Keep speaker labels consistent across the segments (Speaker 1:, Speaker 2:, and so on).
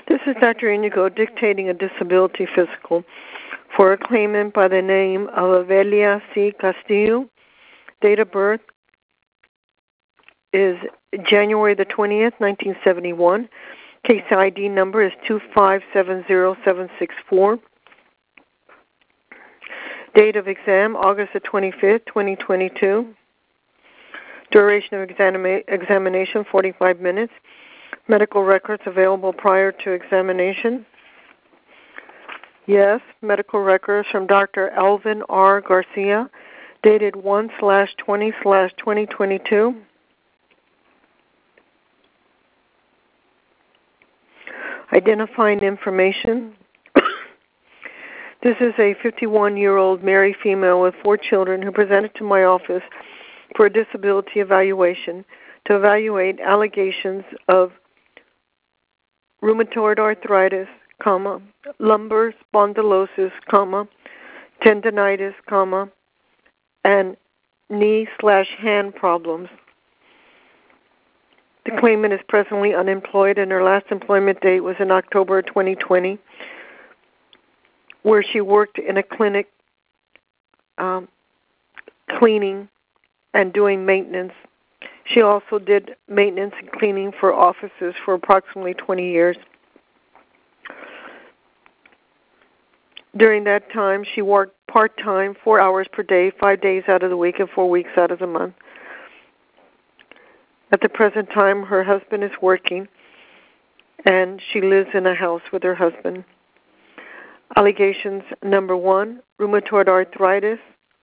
Speaker 1: This is Dr. Inigo dictating a disability physical for a claimant by the name of Avelia C. Castillo. Date of birth is January the 20th, 1971. Case ID number is 2570764. Date of exam, August the 25th, 2022. Duration of examination, 45 minutes. Medical records available prior to examination. Yes, medical records from Dr. Alvin R. Garcia, dated 1/20/2022. Identifying information. This is a 51-year-old married female with 4 children who presented to my office for a disability evaluation to evaluate allegations of rheumatoid arthritis, lumbar spondylosis, tendinitis, and knee/hand problems. The claimant is presently unemployed, and her last employment date was in October 2020, where she worked in a clinic cleaning and doing maintenance. She also did maintenance and cleaning for offices for approximately 20 years. During that time, she worked part-time, 4 hours per day, 5 days out of the week, and 4 weeks out of the month. At the present time, her husband is working, and she lives in a house with her husband. Allegations number 1, rheumatoid arthritis.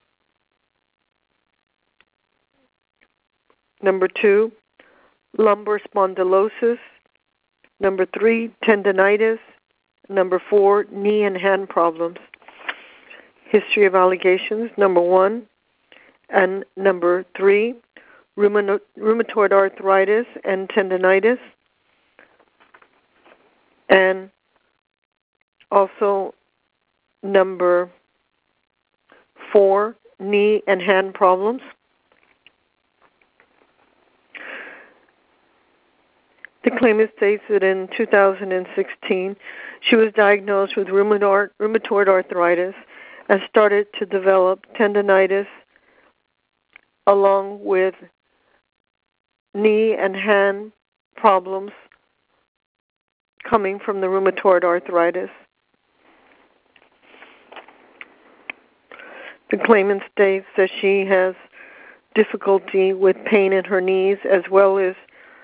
Speaker 1: Number 2, lumbar spondylosis. Number 3, tendinitis. Number 4, knee and hand problems. History of allegations, number 1 and number 3, rheumatoid arthritis and tendinitis. And also number 4, knee and hand problems. The claimant states that in 2016, she was diagnosed with rheumatoid arthritis and started to develop tendinitis along with knee and hand problems coming from the rheumatoid arthritis. The claimant states that she has difficulty with pain in her knees as well as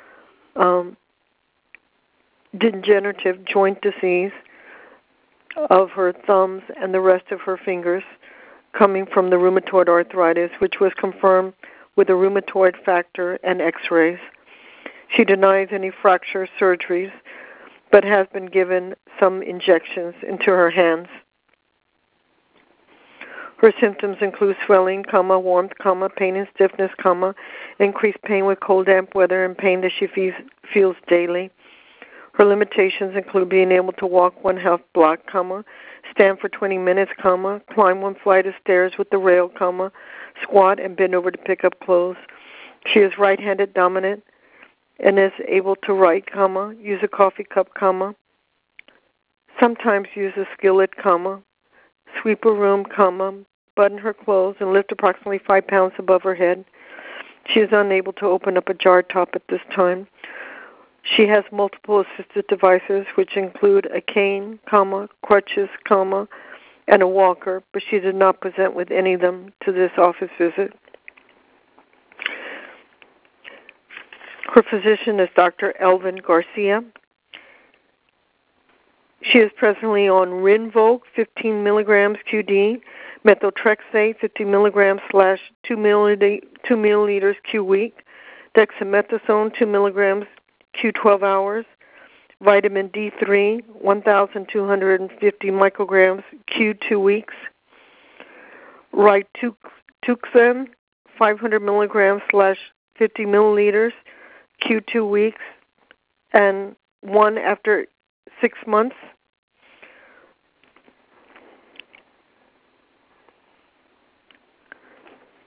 Speaker 1: degenerative joint disease of her thumbs and the rest of her fingers coming from the rheumatoid arthritis, which was confirmed with a rheumatoid factor and x-rays. She denies any fracture surgeries, but has been given some injections into her hands. Her symptoms include swelling, warmth, pain and stiffness, increased pain with cold, damp weather, and pain that she feels daily. Her limitations include being able to walk 1/2 block, stand for 20 minutes, climb 1 flight of stairs with the rail, squat and bend over to pick up clothes. She is right-handed dominant and is able to write, use a coffee cup, sometimes use a skillet, sweep a room, button her clothes, and lift approximately 5 pounds above her head. She is unable to open up a jar top at this time. She has multiple assisted devices, which include a cane, crutches, and a walker, but she did not present with any of them to this office visit. Her physician is Dr. Alvin Garcia. She is presently on Rinvoq, 15 milligrams QD, methotrexate, 50 milligrams /2 milliliters Q week, dexamethasone, 2 milligrams Q 12 hours, vitamin D3, 1,250 micrograms Q 2 weeks, Rituxan, 500 milligrams /50 milliliters Q 2 weeks, and 1 after 6 months.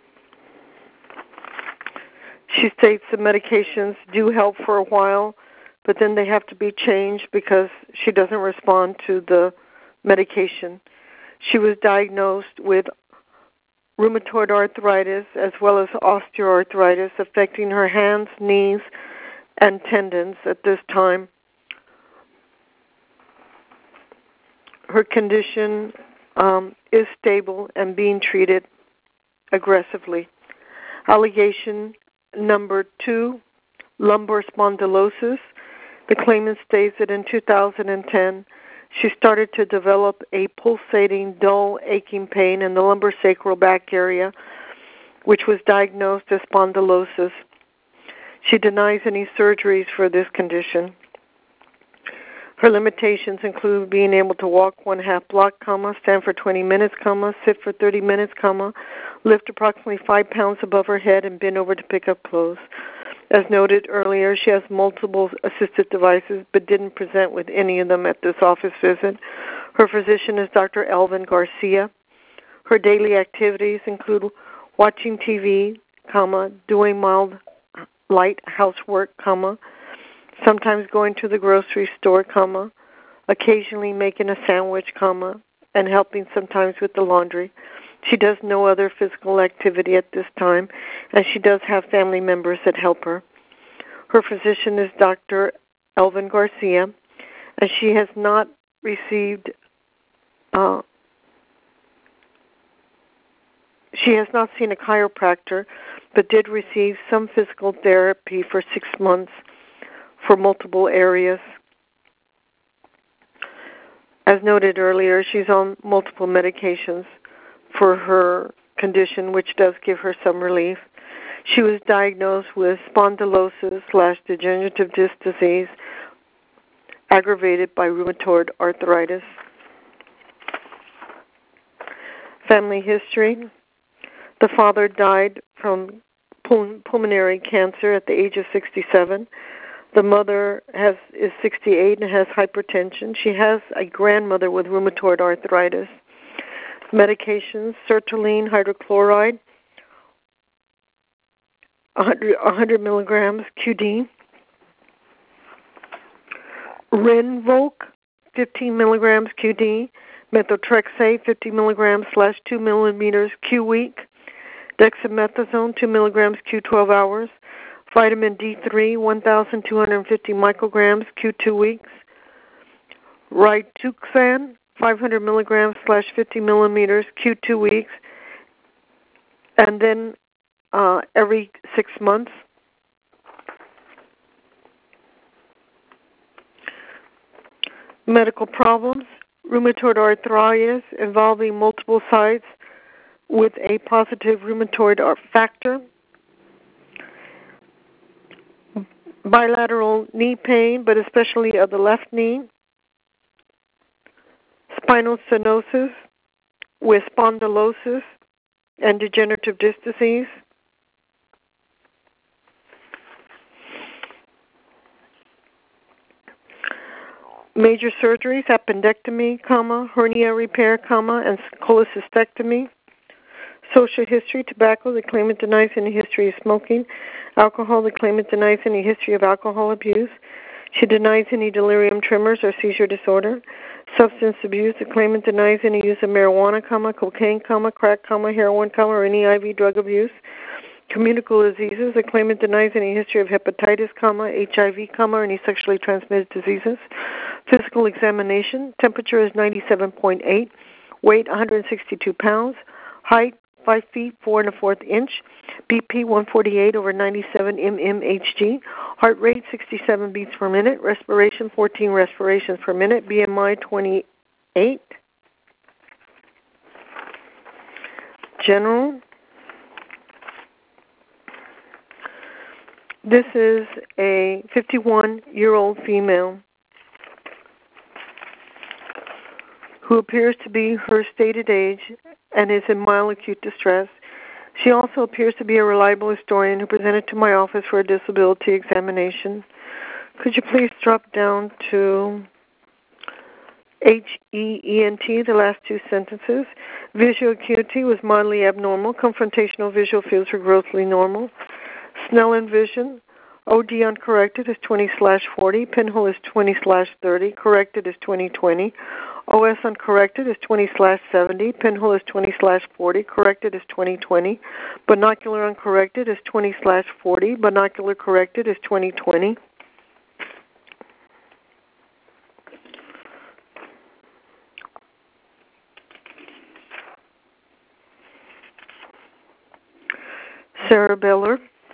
Speaker 1: She states the medications do help for a while, but then they have to be changed because she doesn't respond to the medication. She was diagnosed with rheumatoid arthritis as well as osteoarthritis affecting her hands, knees, and tendons at this time. Her condition is stable and being treated aggressively. Allegation number 2, lumbar spondylosis. The claimant states that in 2010, she started to develop a pulsating, dull, aching pain in the lumbosacral back area, which was diagnosed as spondylosis. She denies any surgeries for this condition. Her limitations include being able to walk 1/2 block, stand for 20 minutes, sit for 30 minutes, lift approximately 5 pounds above her head, and bend over to pick up clothes. As noted earlier, she has multiple assistive devices but didn't present with any of them at this office visit. Her physician is Dr. Elvin Garcia. Her daily activities include watching TV, doing mild light housework, sometimes going to the grocery store, occasionally making a sandwich, and helping sometimes with the laundry. She does no other physical activity at this time, and she does have family members that help her. Her physician is Dr. Elvin Garcia, and she has not received, she has not seen a chiropractor, but did receive some physical therapy for 6 months for multiple areas. As noted earlier, she's on multiple medications for her condition, which does give her some relief. She was diagnosed with spondylosis/degenerative disc disease aggravated by rheumatoid arthritis. Family history. The father died from pulmonary cancer at the age of 67. The mother is 68 and has hypertension. She has a grandmother with rheumatoid arthritis. Medications, sertraline hydrochloride, 100 milligrams QD. Rinvoq, 15 milligrams QD. Methotrexate, 50 milligrams/2 millimeters Q week. Dexamethasone, 2 milligrams Q 12 hours. Vitamin D3, 1,250 micrograms Q 2 weeks. Rituxan, 500 milligrams/50 millimeters Q 2 weeks. And then every 6 months. Medical problems. Rheumatoid arthritis involving multiple sites with a positive rheumatoid factor. Bilateral knee pain, but especially of the left knee. Spinal stenosis with spondylosis and degenerative disc disease. Major surgeries, appendectomy, hernia repair, and cholecystectomy. Social history, tobacco, the claimant denies any history of smoking. Alcohol, the claimant denies any history of alcohol abuse. She denies any delirium tremors or seizure disorder. Substance abuse, the claimant denies any use of marijuana, cocaine, crack, heroin, or any IV drug abuse. Communicable diseases, the claimant denies any history of hepatitis, HIV, or any sexually transmitted diseases. Physical examination, temperature is 97.8, weight 162 pounds, height 5 feet 4 1/4 inch, BP 148/97 mmHg, heart rate 67 beats per minute, respiration 14 respirations per minute, BMI 28. General. This is a 51-year-old female who appears to be her stated age and is in mild acute distress. She also appears to be a reliable historian who presented to my office for a disability examination. Could you please drop down to HEENT, the last 2 sentences? Visual acuity was mildly abnormal. Confrontational visual fields were grossly normal. Snellen vision, OD uncorrected is 20/40. Pinhole is 20/30. Corrected is 20/20. OS uncorrected is 20/70. Pinhole is 20/40. Corrected is 20/20. Binocular uncorrected is 20/40. Binocular corrected is 20/20. Cerebellar.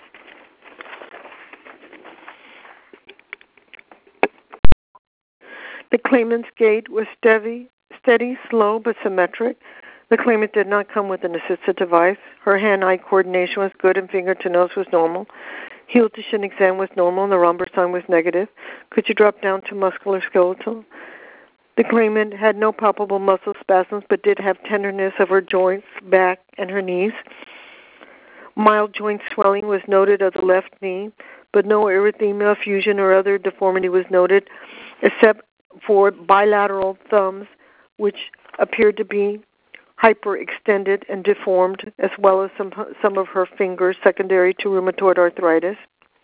Speaker 1: The claimant's gait was steady, slow, but symmetric. The claimant did not come with an assisted device. Her hand-eye coordination was good and finger to nose was normal. Heel to shin exam was normal and the Romberg sign was negative. Could you drop down to musculoskeletal? The claimant had no palpable muscle spasms but did have tenderness of her joints, back, and her knees. Mild joint swelling was noted of the left knee, but no erythema, fusion, or other deformity was noted, except for bilateral thumbs, which appeared to be hyperextended and deformed, as well as some of her fingers secondary to rheumatoid arthritis.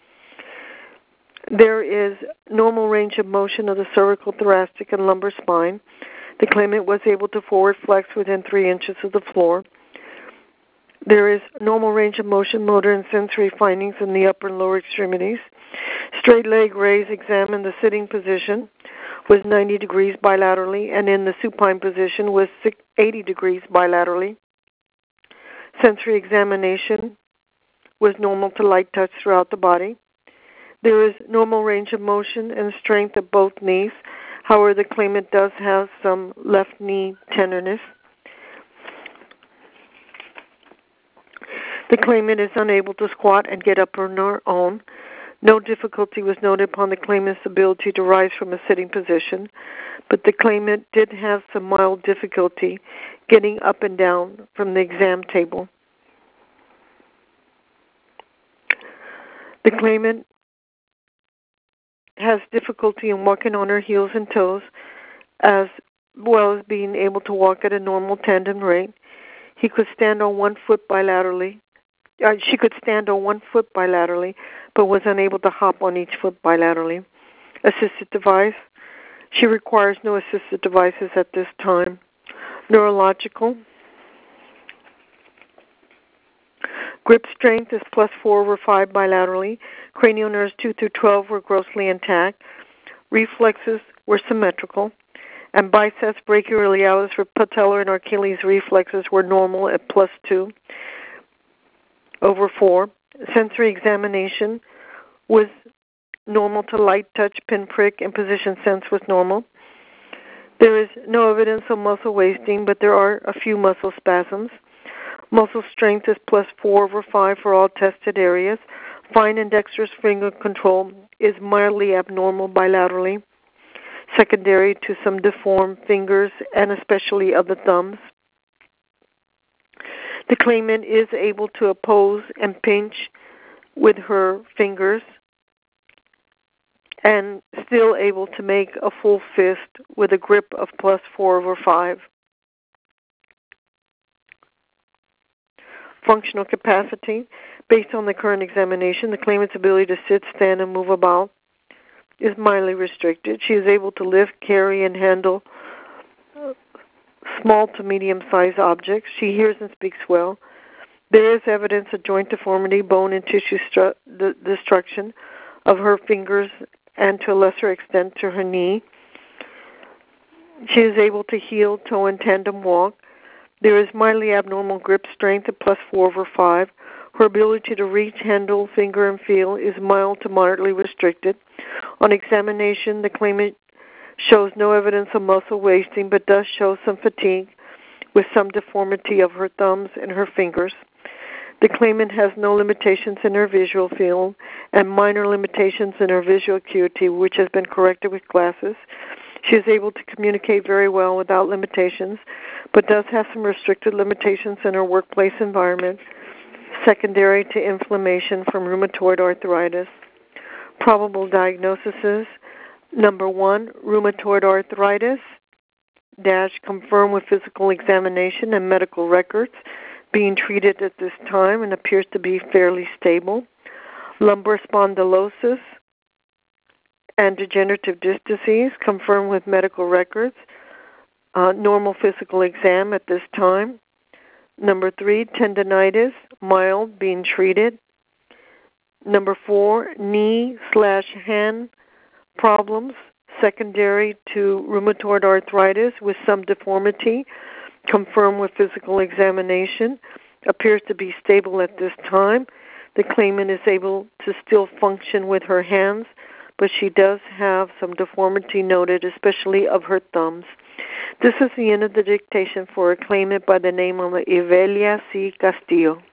Speaker 1: There is normal range of motion of the cervical, thoracic, and lumbar spine. The claimant was able to forward flex within 3 inches of the floor. There is normal range of motion, motor, and sensory findings in the upper and lower extremities. Straight leg raise examined the sitting position was 90 degrees bilaterally, and in the supine position was 80 degrees bilaterally. Sensory examination was normal to light touch throughout the body. There is normal range of motion and strength of both knees. However, the claimant does have some left knee tenderness. The claimant is unable to squat and get up on her own. No difficulty was noted upon the claimant's ability to rise from a sitting position, but the claimant did have some mild difficulty getting up and down from the exam table. The claimant has difficulty in walking on her heels and toes, as well as being able to walk at a normal tandem rate. He could stand on one foot bilaterally. She could stand on one foot bilaterally, but was unable to hop on each foot bilaterally. Assisted device. She requires no assisted devices at this time. Neurological. Grip strength is +4/5 bilaterally. Cranial nerves 2 through 12 were grossly intact. Reflexes were symmetrical. And biceps, brachioradialis, patellar, and Achilles reflexes were normal at +2/4. Sensory examination was normal to light touch, pinprick, and position sense was normal. There is no evidence of muscle wasting, but there are a few muscle spasms. Muscle strength is +4/5 for all tested areas. Fine and dexterous finger control is mildly abnormal bilaterally, secondary to some deformed fingers and especially of the thumbs. The claimant is able to oppose and pinch with her fingers and still able to make a full fist with a grip of +4/5. Functional capacity. Based on the current examination, the claimant's ability to sit, stand, and move about is mildly restricted. She is able to lift, carry, and handle small to medium-sized objects. She hears and speaks well. There is evidence of joint deformity, bone and tissue destruction of her fingers and to a lesser extent to her knee. She is able to heel, toe, and tandem walk. There is mildly abnormal grip strength at +4/5. Her ability to reach, handle, finger, and feel is mild to moderately restricted. On examination, the claimant shows no evidence of muscle wasting, but does show some fatigue with some deformity of her thumbs and her fingers. The claimant has no limitations in her visual field and minor limitations in her visual acuity, which has been corrected with glasses. She is able to communicate very well without limitations, but does have some restricted limitations in her workplace environment, secondary to inflammation from rheumatoid arthritis. Probable diagnoses: number 1, rheumatoid arthritis, confirmed with physical examination and medical records, being treated at this time and appears to be fairly stable. lumbar spondylosis, and degenerative disc disease, confirmed with medical records. Normal physical exam at this time. Number 3, tendinitis, mild, being treated. Number 4, knee/hand problems, secondary to rheumatoid arthritis with some deformity, confirmed with physical examination, appears to be stable at this time. The claimant is able to still function with her hands, but she does have some deformity noted, especially of her thumbs. This is the end of the dictation for a claimant by the name of Ivelia C. Castillo.